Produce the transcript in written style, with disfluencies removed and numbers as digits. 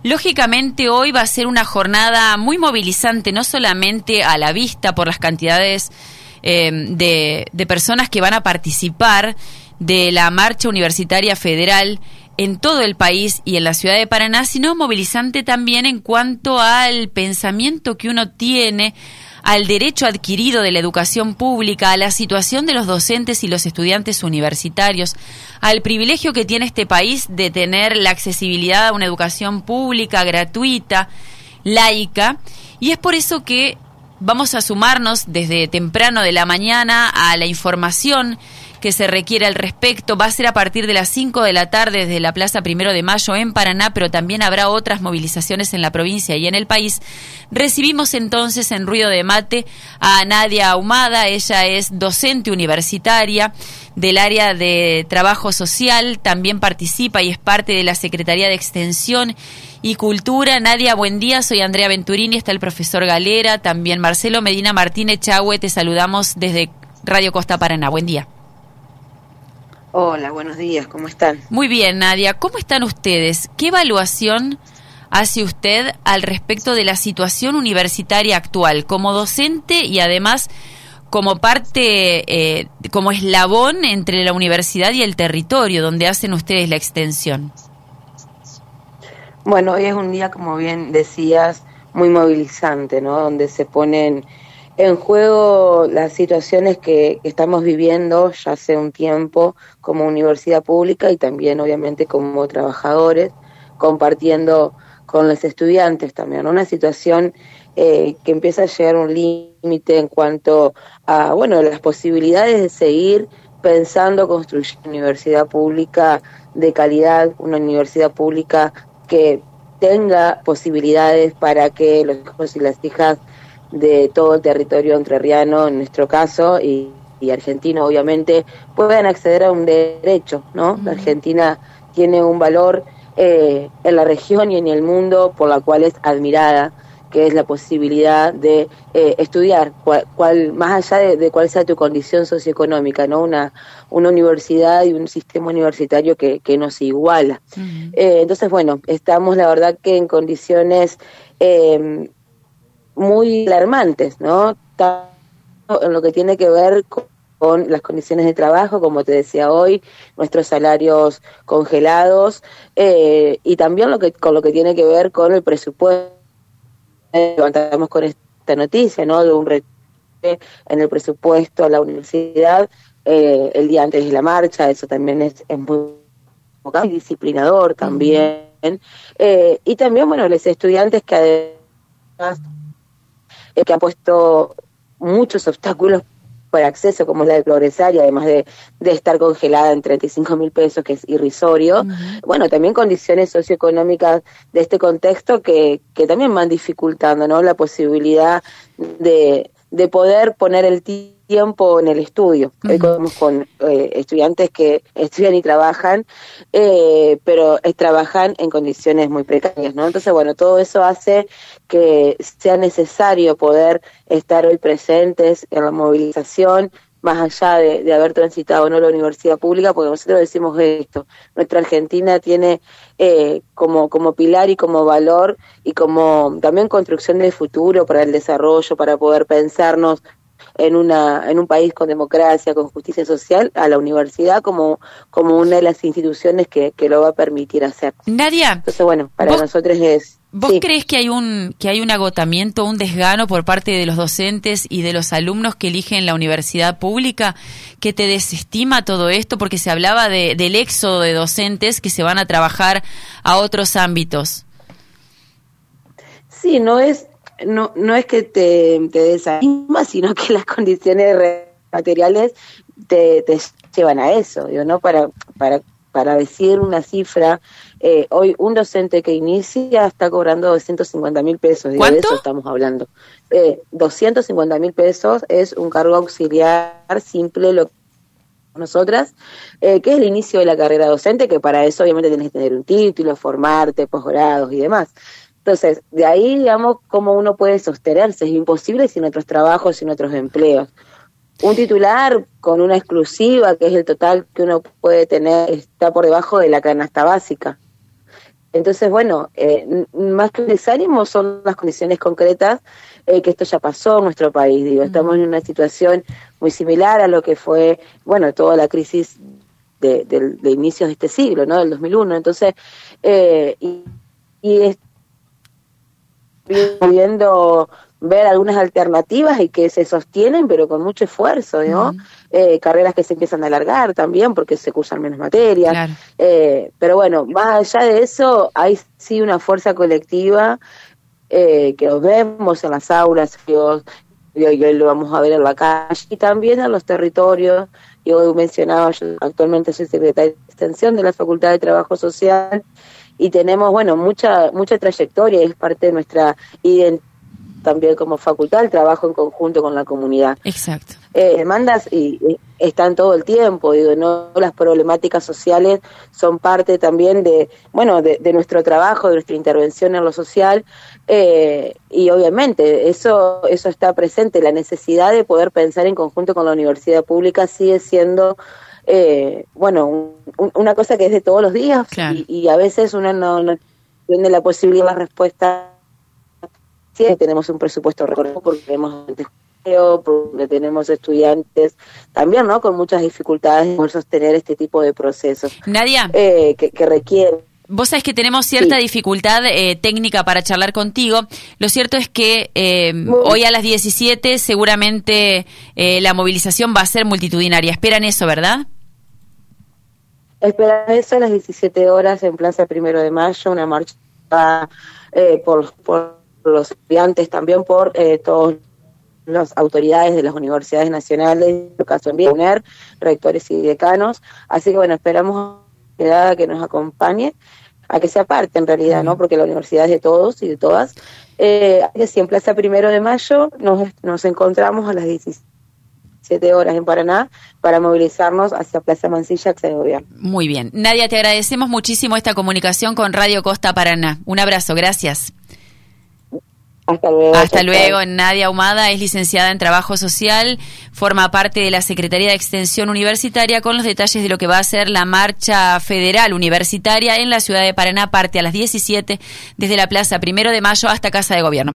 Lógicamente hoy va a ser una jornada muy movilizante, no solamente a la vista por las cantidades de personas que van a participar de la Marcha Universitaria Federal en todo el país y en la ciudad de Paraná, sino movilizante también en cuanto al pensamiento que uno tiene, al derecho adquirido de la educación pública, a la situación de los docentes y los estudiantes universitarios, al privilegio que tiene este país de tener la accesibilidad a una educación pública, gratuita, laica, y es por eso que vamos a sumarnos desde temprano de la mañana a la información que se requiere al respecto. Va a ser a partir de las 5 de la tarde desde la Plaza 1 de Mayo en Paraná, pero también habrá otras movilizaciones en la provincia y en el país. Recibimos entonces en Ruido de Mate a Nadia Ahumada. Ella es docente universitaria del área de trabajo social, también participa y es parte de la Secretaría de Extensión y Cultura. Nadia, buen día, soy Andrea Venturini, está el profesor Galera, también Marcelo Medina Martínez Chahue, te saludamos desde Radio Costa Paraná, buen día. Hola, buenos días, ¿cómo están? Muy bien, Nadia, ¿cómo están ustedes? ¿Qué evaluación hace usted al respecto de la situación universitaria actual como docente y además como parte, como eslabón entre la universidad y el territorio donde hacen ustedes la extensión? Bueno, hoy es un día, como bien decías, muy movilizante, ¿no? Donde se ponen en juego las situaciones que estamos viviendo ya hace un tiempo como universidad pública y también obviamente como trabajadores, compartiendo con los estudiantes también, ¿no? Una situación que empieza a llegar a un límite en cuanto a, bueno, las posibilidades de seguir pensando, construyendo una universidad pública de calidad, una universidad pública que tenga posibilidades para que los hijos y las hijas de todo el territorio entrerriano, en nuestro caso, y argentino, obviamente, puedan acceder a un derecho, ¿no? La Argentina tiene un valor en la región y en el mundo por la cual es admirada, que es la posibilidad de estudiar, más allá de cuál sea tu condición socioeconómica, ¿no? Una universidad y un sistema universitario que nos iguala. Uh-huh. Entonces, bueno, estamos, la verdad, que en condiciones muy alarmantes, ¿no? Tanto en lo que tiene que ver con las condiciones de trabajo, como te decía hoy, nuestros salarios congelados, y también con lo que tiene que ver con el presupuesto. Levantamos con esta noticia, ¿no? De un recorte en el presupuesto a la universidad el día antes de la marcha. Eso también es muy disciplinador también. Y también, bueno, los estudiantes que además que han puesto muchos obstáculos por acceso, como es la de progresar, y además de estar congelada en 35.000 pesos, que es irrisorio. Uh-huh. Bueno, también condiciones socioeconómicas de este contexto que también van dificultando, ¿no? La posibilidad de poder poner el tiempo en el estudio. Uh-huh. Hoy contamos con estudiantes que estudian y trabajan, pero trabajan en condiciones muy precarias, ¿no? Entonces, bueno, todo eso hace que sea necesario poder estar hoy presentes en la movilización, más allá de haber transitado o no la universidad pública, porque nosotros decimos esto: nuestra Argentina tiene como pilar y como valor y como también construcción de futuro para el desarrollo, para poder pensarnos en un país con democracia, con justicia social, a la universidad como una de las instituciones que lo va a permitir hacer. Nadia, entonces, bueno, para nosotros es... ¿Vos crees que hay un agotamiento, un desgano por parte de los docentes y de los alumnos que eligen la universidad pública, que te desestima todo esto? Porque se hablaba del éxodo de docentes que se van a trabajar a otros ámbitos. Sí, no es que te desanima, sino que las condiciones materiales te llevan a eso, digo, ¿no? Para decir una cifra, hoy un docente que inicia está cobrando 250.000 pesos. ¿Cuánto? De eso estamos hablando. 250.000 pesos es un cargo auxiliar simple, lo que nosotras, que es el inicio de la carrera docente, que para eso obviamente tienes que tener un título, formarte, posgrados y demás. Entonces, de ahí, digamos, cómo uno puede sostenerse. Es imposible sin otros trabajos, sin otros empleos. Un titular con una exclusiva, que es el total que uno puede tener, está por debajo de la canasta básica. Entonces, bueno, más que un desánimo son las condiciones concretas que esto ya pasó en nuestro país. Digo, estamos en una situación muy similar a lo que fue, bueno, toda la crisis de inicios de este siglo, ¿no? Del 2001. Entonces, pudiendo ver algunas alternativas y que se sostienen, pero con mucho esfuerzo, ¿no? Carreras que se empiezan a alargar también porque se cursan menos materias. Claro. Pero bueno, más allá de eso, hay sí una fuerza colectiva que lo vemos en las aulas, y hoy lo vamos a ver en la calle y también en los territorios. Yo mencionaba, yo actualmente soy secretaria de Extensión de la Facultad de Trabajo Social y tenemos, bueno, mucha trayectoria, es parte de nuestra identidad también como facultad, el trabajo en conjunto con la comunidad. Exacto. Demandas y están todo el tiempo, digo, no, las problemáticas sociales son parte también de, bueno, de nuestro trabajo, de nuestra intervención en lo social, y obviamente eso está presente, la necesidad de poder pensar en conjunto con la universidad pública sigue siendo bueno, una cosa que es de todos los días. Claro. y a veces uno no tiene la posibilidad de la respuesta. Sí, tenemos un presupuesto recorrido porque tenemos estudiantes también, ¿no? Con muchas dificultades por sostener este tipo de procesos. Nadia, que requieren. Vos sabés que tenemos cierta dificultad técnica para charlar contigo. Lo cierto es que hoy a las 17 seguramente la movilización va a ser multitudinaria. Esperan eso, ¿verdad? Esperan eso a las 17 horas en Plaza 1 de Mayo, una marcha por los estudiantes, también por todas las autoridades de las universidades nacionales, en el caso de UNER, rectores y decanos. Así que bueno, esperamos que nos acompañe, a que sea parte en realidad, ¿no? Porque la universidad es de todos y de todas. Así en Plaza 1 de Mayo nos encontramos a las 17 horas en Paraná para movilizarnos hacia Plaza Mansilla, Casa de Gobierno. Muy bien. Nadia, te agradecemos muchísimo esta comunicación con Radio Costa Paraná. Un abrazo, gracias. Hasta luego. Hasta luego. Nadia Ahumada es licenciada en Trabajo Social, forma parte de la Secretaría de Extensión Universitaria con los detalles de lo que va a ser la marcha federal universitaria en la ciudad de Paraná, parte a las 17 desde la Plaza 1 de Mayo hasta Casa de Gobierno.